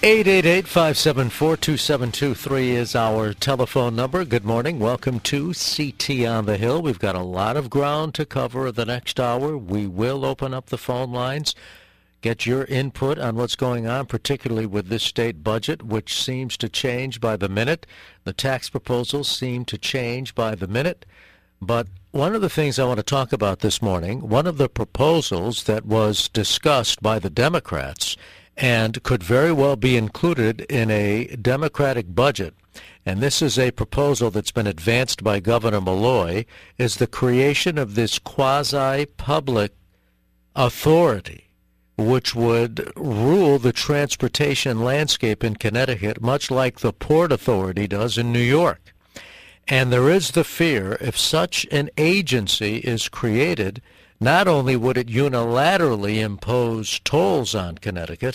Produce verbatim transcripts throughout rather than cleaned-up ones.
eight eight eight, five seven four, two seven two three is our telephone number. Good morning. Welcome to C T on the Hill. We've got a lot of ground to cover the next hour. We will open up the phone lines, get your input on what's going on, particularly with this state budget, which seems to change by the minute. The tax proposals seem to change by the minute. But one of the things I want to talk about this morning, one of the proposals that was discussed by the Democrats and could very well be included in a Democratic budget, and this is a proposal that's been advanced by Governor Malloy, is the creation of this quasi-public authority which would rule the transportation landscape in Connecticut, much like the Port Authority does in New York. And there is the fear, if such an agency is created, not only would it unilaterally impose tolls on Connecticut,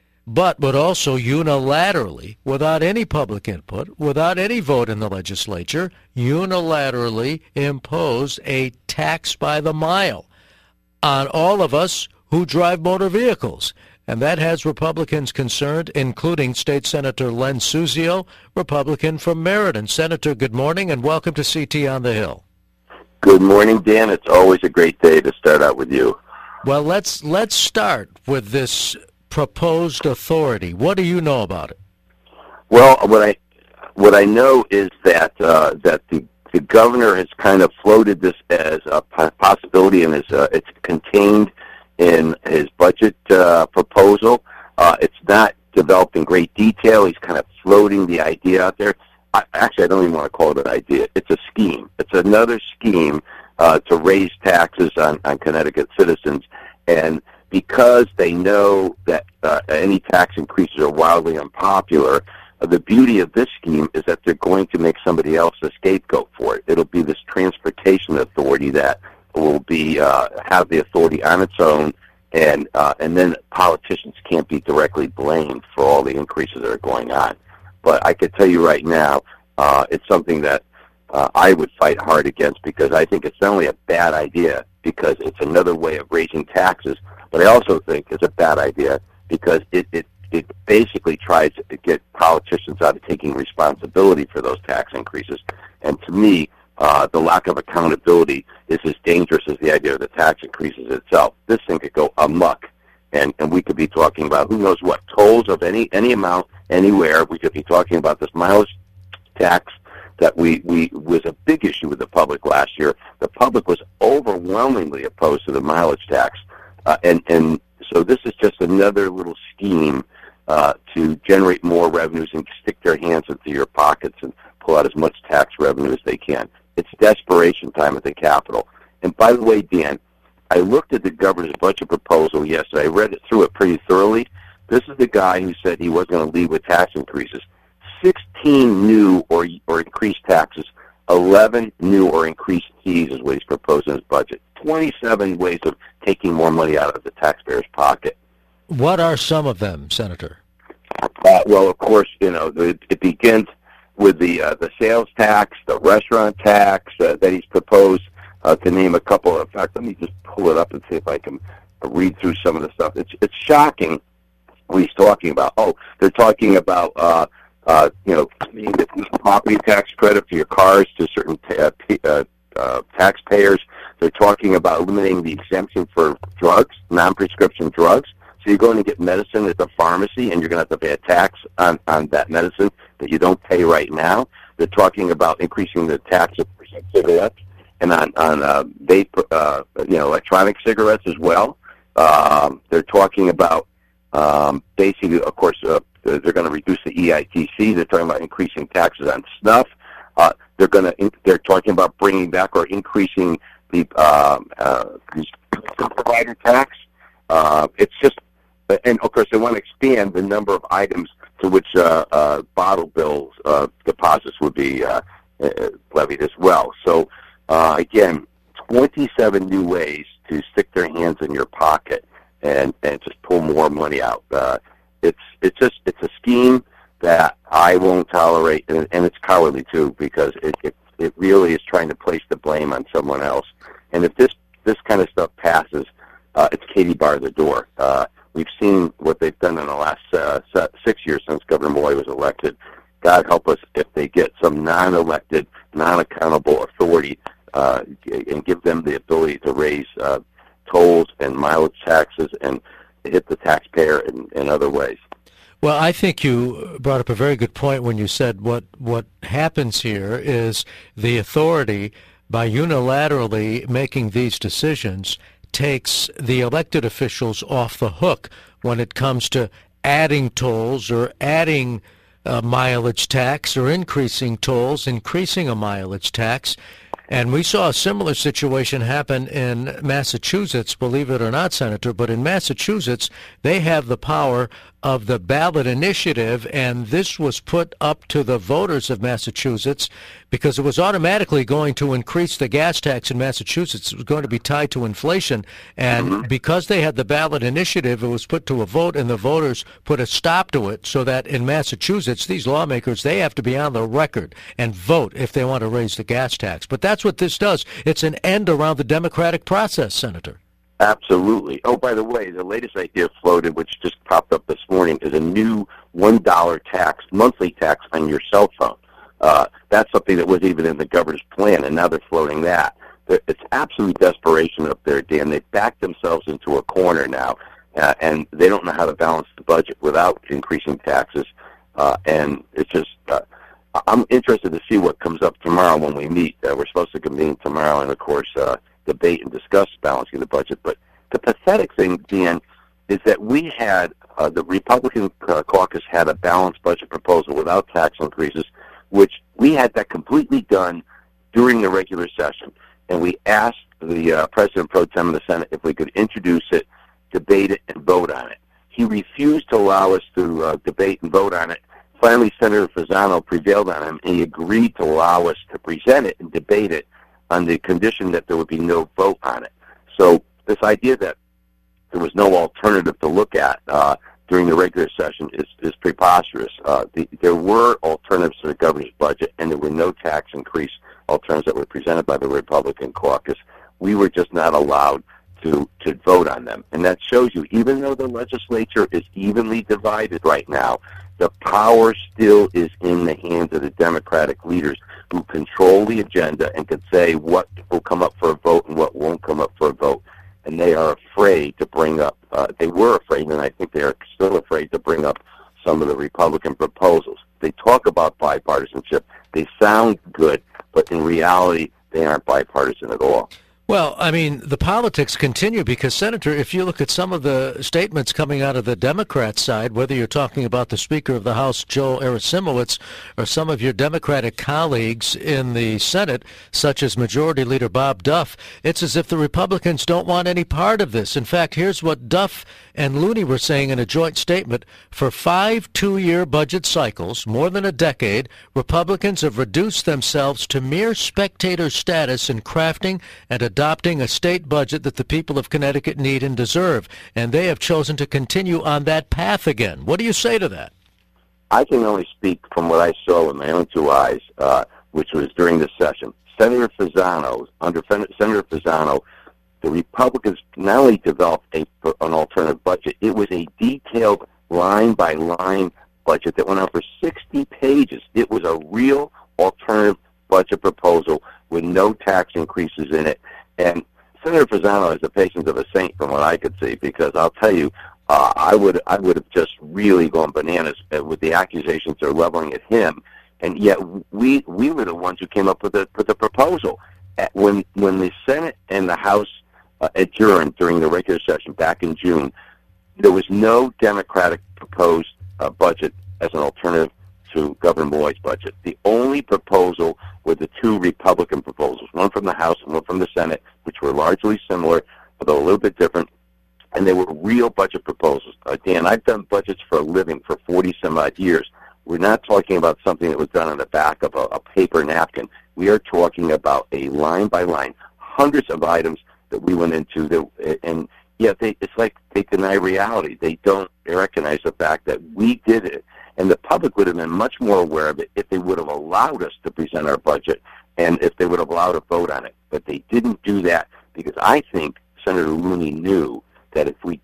but would also unilaterally, without any public input, without any vote in the legislature, unilaterally impose a tax by the mile on all of us who drive motor vehicles. And that has Republicans concerned, including State Senator Len Suzio, Republican from Meriden. Senator, good morning, and welcome to C T on the Hill. Good morning, Dan. It's always a great day to start out with you. Well, let's let's start with this proposed authority. What do you know about it? Well, what I what I know is that uh, that the the governor has kind of floated this as a possibility, and is uh, it's contained in his budget uh, proposal. Uh, it's not developed in great detail. He's kind of floating the idea out there. I, actually, I don't even want to call it an idea. It's a scheme. It's another scheme uh, to raise taxes on, on Connecticut citizens. And because they know that uh, any tax increases are wildly unpopular, uh, the beauty of this scheme is that they're going to make somebody else a scapegoat for it. It'll be this transportation authority that will be uh, have the authority on its own, and uh, and then politicians can't be directly blamed for all the increases that are going on. But I could tell you right now, uh, it's something that uh, I would fight hard against, because I think it's not only a bad idea because it's another way of raising taxes, but I also think it's a bad idea because it, it, it basically tries to get politicians out of taking responsibility for those tax increases. And to me, uh, the lack of accountability is as dangerous as the idea of the tax increases itself. This thing could go amok, and, and we could be talking about who knows what, tolls of any, any amount, anywhere. We could be talking about this mileage tax that we, we was a big issue with the public last year. The public was overwhelmingly opposed to the mileage tax. Uh, and, and so this is just another little scheme uh, to generate more revenues and stick their hands into your pockets and pull out as much tax revenue as they can. It's desperation time at the Capitol. And by the way, Dan, I looked at the governor's budget proposal yesterday. I read it through it pretty thoroughly. This is the guy who said he wasn't going to lead with tax increases. sixteen new or or increased taxes, eleven new or increased fees is what he's proposed in his budget. twenty-seven ways of taking more money out of the taxpayer's pocket. What are some of them, Senator? Uh, well, of course, you know, it, it begins with the uh, the sales tax, the restaurant tax uh, that he's proposed, uh, to name a couple. In fact, let me just pull it up and see if I can read through some of the stuff. It's it's shocking what he's talking about. Oh, they're talking about, uh, uh, you know, the property tax credit for your cars to certain ta- uh, uh, taxpayers. They're talking about eliminating the exemption for drugs, non-prescription drugs. So you're going to get medicine at the pharmacy, and you're going to have to pay a tax on, on that medicine that you don't pay right now. They're talking about increasing the tax on cigarettes and on, on uh, vape, uh, you know, electronic cigarettes as well. Um, they're talking about Um, basically, of course, uh, they're going to reduce the E I T C. They're talking about increasing taxes on snuff. Uh, they're going to. They're talking about bringing back or increasing the um, uh, provider tax. Uh, it's just, and of course, they want to expand the number of items to which uh, uh, bottle bills uh, deposits would be uh, uh, levied as well. So, uh, again, twenty-seven new ways to stick their hands in your pocket and and just pull more money out. Uh, it's it's just it's a scheme that I won't tolerate, and, and it's cowardly too, because it, it it really is trying to place the blame on someone else. And if this this kind of stuff passes, uh, it's Katie bar the door. Uh, we've seen what they've done in the last uh, six years since Governor Malloy was elected. God help us if they get some non-elected, non-accountable authority uh, and give them the ability to raise uh, tolls and mileage taxes and hit the taxpayer in, in other ways. Well, I think you brought up a very good point when you said what, what happens here is the authority, by unilaterally making these decisions, takes the elected officials off the hook when it comes to adding tolls or adding a mileage tax or increasing tolls, increasing a mileage tax. And we saw a similar situation happen in Massachusetts, believe it or not, Senator, but in Massachusetts, they have the power of the ballot initiative, and this was put up to the voters of Massachusetts because it was automatically going to increase the gas tax in Massachusetts. It was going to be tied to inflation, and mm-hmm. because they had the ballot initiative, it was put to a vote, and the voters put a stop to it so that in Massachusetts, these lawmakers, they have to be on the record and vote if they want to raise the gas tax. But that's what this does. It's an end around the democratic process, Senator. Absolutely. Oh, by the way, the latest idea floated, which just popped up this morning, is a new one dollar tax, monthly tax on your cell phone. Uh, that's something that wasn't even in the governor's plan, and now they're floating that. It's absolute desperation up there, Dan. They've backed themselves into a corner now, uh, and they don't know how to balance the budget without increasing taxes. Uh, and it's just, uh, I'm interested to see what comes up tomorrow when we meet. Uh, we're supposed to convene tomorrow, and of course, uh, debate and discuss balancing the budget. But the pathetic thing, Dan, is that we had, uh, the Republican uh, caucus had a balanced budget proposal without tax increases, which we had that completely done during the regular session. And we asked the uh, President Pro Tem of the Senate if we could introduce it, debate it, and vote on it. He refused to allow us to uh, debate and vote on it. Finally, Senator Fasano prevailed on him, and he agreed to allow us to present it and debate it on the condition that there would be no vote on it. So this idea that there was no alternative to look at uh, during the regular session is, is preposterous. Uh, the, there were alternatives to the governor's budget, and there were no tax increase alternatives that were presented by the Republican caucus. We were just not allowed to, to vote on them. And that shows you, even though the legislature is evenly divided right now, the power still is in the hands of the Democratic leaders who control the agenda and can say what will come up for a vote and what won't come up for a vote. And they are afraid to bring up, uh, they were afraid, and I think they are still afraid to bring up some of the Republican proposals. They talk about bipartisanship. They sound good, but in reality, they aren't bipartisan at all. Well, I mean, the politics continue because, Senator, if you look at some of the statements coming out of the Democrat side, whether you're talking about the Speaker of the House, Joe Arasimowicz, or some of your Democratic colleagues in the Senate, such as Majority Leader Bob Duff, it's as if the Republicans don't want any part of this. In fact, here's what Duff and Looney were saying in a joint statement. For five two-year budget cycles, more than a decade, Republicans have reduced themselves to mere spectator status in crafting and adopting a state budget that the people of Connecticut need and deserve, and they have chosen to continue on that path again. What do you say to that? I can only speak from what I saw with my own two eyes, uh, which was during this session. Senator Fasano, under Senator Fasano, the Republicans not only developed a, an alternative budget, it was a detailed line-by-line budget that went on for sixty pages. It was a real alternative budget proposal with no tax increases in it. And Senator Fasano has the patience of a saint from what I could see, because I'll tell you, uh, I would I would have just really gone bananas with the accusations they're leveling at him. And yet we we were the ones who came up with the, with the proposal. When, when the Senate and the House uh, adjourned during the regular session back in June, there was no Democratic proposed uh, budget as an alternative to Governor Malloy's budget. The only proposal were the two Republican proposals, one from the House and one from the Senate, which were largely similar, although a little bit different, and they were real budget proposals. Uh, Dan, I've done budgets for a living for forty-some-odd years. We're not talking about something that was done on the back of a, a paper napkin. We are talking about a line-by-line, hundreds of items that we went into, that, and yet they, it's like they deny reality. They don't recognize the fact that we did it. And the public would have been much more aware of it if they would have allowed us to present our budget and if they would have allowed a vote on it. But they didn't do that because I think Senator Looney knew that if we did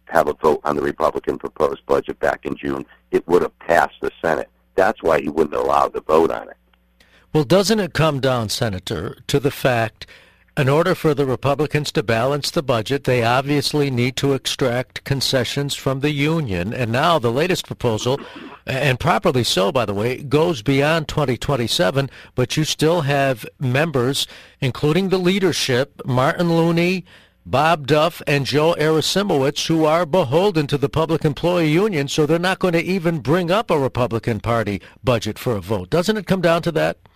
have a vote on the Republican proposed budget back in June, it would have passed the Senate. That's why he wouldn't allow the vote on it. Well, doesn't it come down, Senator, to the fact in order for the Republicans to balance the budget, they obviously need to extract concessions from the union. And now the latest proposal, and properly so, by the way, goes beyond twenty twenty-seven, but you still have members, including the leadership, Martin Looney, Bob Duff, and Joe Arasimowicz, who are beholden to the Public Employee Union, so they're not going to even bring up a Republican Party budget for a vote. Doesn't it come down to that?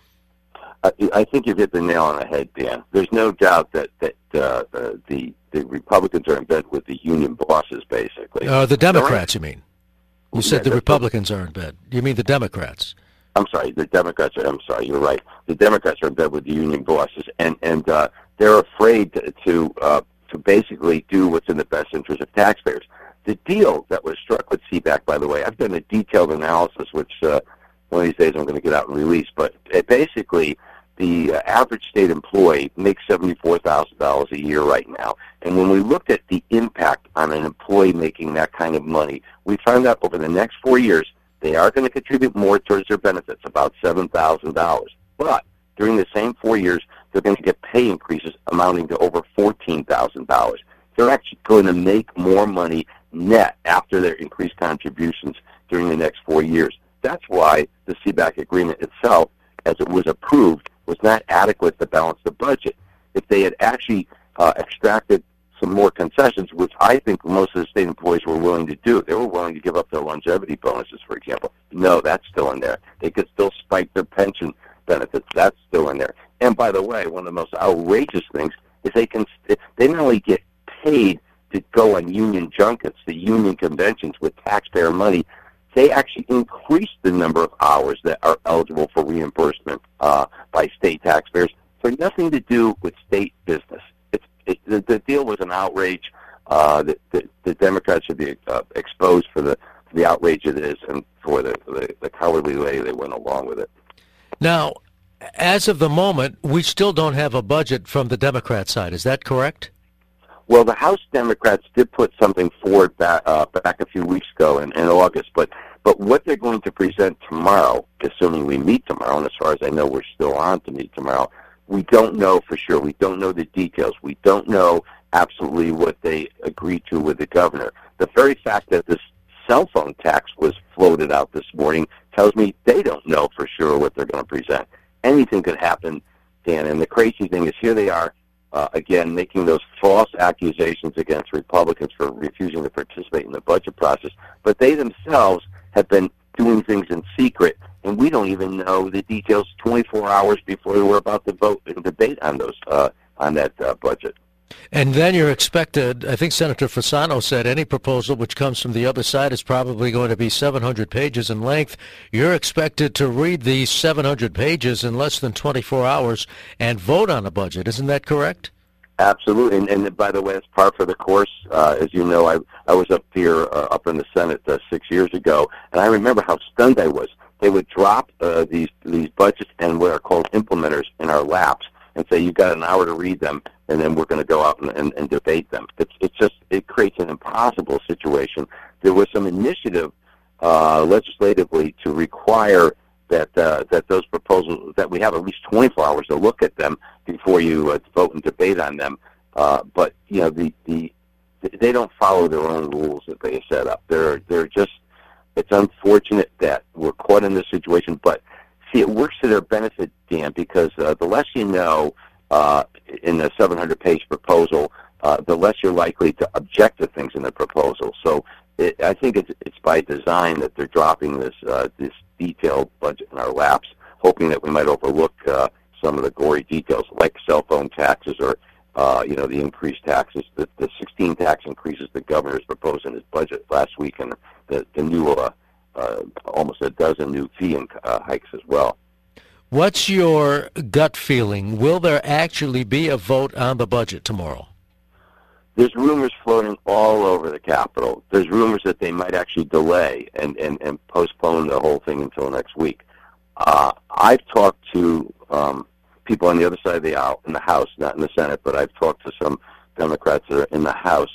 I think you've hit the nail on the head, Dan. There's no doubt that that uh, uh, the the Republicans are in bed with the union bosses, basically. Uh, the Democrats, you mean? You Yeah, said the that's Republicans are in bed. You mean the Democrats? I'm sorry, the Democrats are, I'm sorry, you're right. The Democrats are in bed with the union bosses, and, and uh, they're afraid to to, uh, to basically do what's in the best interest of taxpayers. The deal that was struck with C PAC, by the way, I've done a detailed analysis, which uh, one of these days I'm going to get out and release, but it basically the uh, average state employee makes seventy-four thousand dollars a year right now. And when we looked at the impact on an employee making that kind of money, we found out over the next four years, they are going to contribute more towards their benefits, about seven thousand dollars. But during the same four years, they're going to get pay increases amounting to over fourteen thousand dollars. They're actually going to make more money net after their increased contributions during the next four years. That's why the C PAC agreement itself, as it was approved, was not adequate to balance the budget. If they had actually uh, extracted some more concessions, which I think most of the state employees were willing to do, they were willing to give up their longevity bonuses, for example. No, that's still in there. They could still spike their pension benefits. That's still in there. And by the way, one of the most outrageous things is they can they not only get paid to go on union junkets, the union conventions with taxpayer money, they actually increase the number of hours that are eligible for reimbursement uh, by state taxpayers for nothing to do with state business. It's, it, the, the deal was an outrage. Uh, the, the, the Democrats should be uh, exposed for the for the outrage it is and for the, the, the cowardly way they went along with it. Now, as of the moment, we still don't have a budget from the Democrat side. Is that correct? Well, the House Democrats did put something forward back, uh, back a few weeks ago in, in August, but but what they're going to present tomorrow, assuming we meet tomorrow, and as far as I know we're still on to meet tomorrow, we don't know for sure. We don't know the details. We don't know absolutely what they agreed to with the governor. The very fact that this cell phone tax was floated out this morning tells me they don't know for sure what they're going to present. Anything could happen, Dan, and the crazy thing is here they are, Uh, again, making those false accusations against Republicans for refusing to participate in the budget process. But they themselves have been doing things in secret, and we don't even know the details twenty-four hours before we're about to vote and debate on those uh, on that uh, budget. And then you're expected, I think Senator Fasano said, any proposal which comes from the other side is probably going to be seven hundred pages in length. You're expected to read these seven hundred pages in less than twenty-four hours and vote on a budget. Isn't that correct? Absolutely. And, and by the way, it's par for the course. Uh, as you know, I, I was up here, uh, up in the Senate uh, six years ago, and I remember how stunned I was. They would drop uh, these, these budgets and what are called implementers in our laps and say, you've got an hour to read them, and then we're going to go out and, and, and debate them. It's, it's just, it creates an impossible situation. There was some initiative uh, legislatively to require that uh, that those proposals, that we have at least twenty-four hours to look at them before you uh, vote and debate on them. Uh, but, you know, the, the they don't follow their own rules that they set up. They're, they're just, it's unfortunate that we're caught in this situation, but see, it works to their benefit, Dan, because uh, the less you know uh, in a seven hundred page proposal, uh, the less you're likely to object to things in the proposal. So it, I think it's, it's by design that they're dropping this uh, this detailed budget in our laps, hoping that we might overlook uh, some of the gory details, like cell phone taxes or uh, you know the increased taxes, the, the sixteen tax increases the governor's proposed in his budget last week, and the, the new uh, uh, almost a dozen new fee uh, hikes as well. What's your gut feeling? Will there actually be a vote on the budget tomorrow? There's rumors floating all over the Capitol. There's rumors that they might actually delay and, and, and postpone the whole thing until next week. Uh, I've talked to um, people on the other side of the aisle in the House, not in the Senate, but I've talked to some Democrats that are in the House.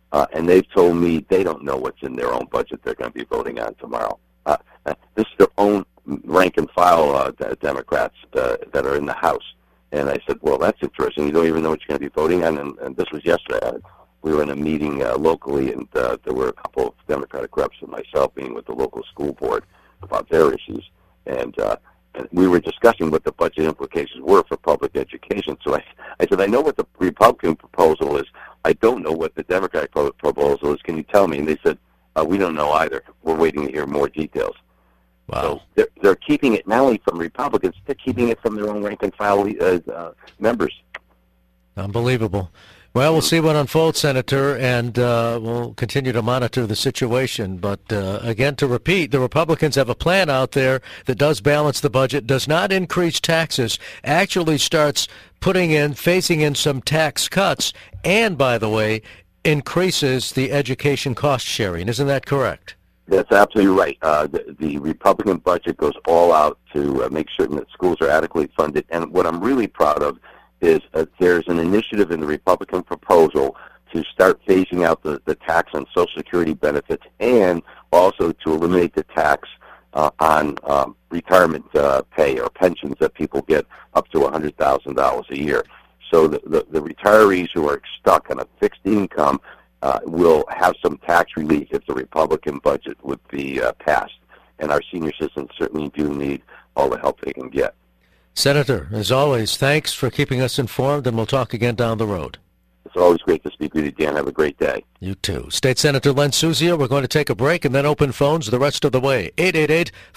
uh, and they've told me they don't know what's in their own budget they're going to be voting on tomorrow. Uh, this is their own rank and file uh, Democrats uh, that are in the House. And I said, well, that's interesting. You don't even know what you're going to be voting on. And, and this was yesterday. We were in a meeting uh, locally, and uh, there were a couple of Democratic reps and myself meeting with the local school board about their issues. And, uh, and we were discussing what the budget implications were for public education. So I, I said, I know what the Republican proposal is. I don't know what the Democratic pro- proposal is. Can you tell me? And they said, uh, we don't know either. We're waiting to hear more details. Wow. So they're, they're keeping it not only from Republicans, they're keeping it from their own rank and file uh, uh, members. Unbelievable. Well, we'll see what unfolds, Senator, and uh, we'll continue to monitor the situation. But uh, again, to repeat, the Republicans have a plan out there that does balance the budget, does not increase taxes, actually starts putting in, phasing in some tax cuts, and, by the way, increases the education cost sharing. Isn't that correct? That's absolutely right. Uh, the, the Republican budget goes all out to uh, make certain that schools are adequately funded. And what I'm really proud of is uh, there's an initiative in the Republican proposal to start phasing out the, the tax on Social Security benefits and also to eliminate the tax uh, on um, retirement uh, pay or pensions that people get up to one hundred thousand dollars a year. So the, the, the retirees who are stuck on a fixed income uh, will have some tax relief if the Republican budget would be uh, passed. And our senior citizens certainly do need all the help they can get. Senator, as always, thanks for keeping us informed, and we'll talk again down the road. It's always great to speak with you, Dan. Have a great day. You too. State Senator Len Suzio, we're going to take a break and then open phones the rest of the way. eight eight eight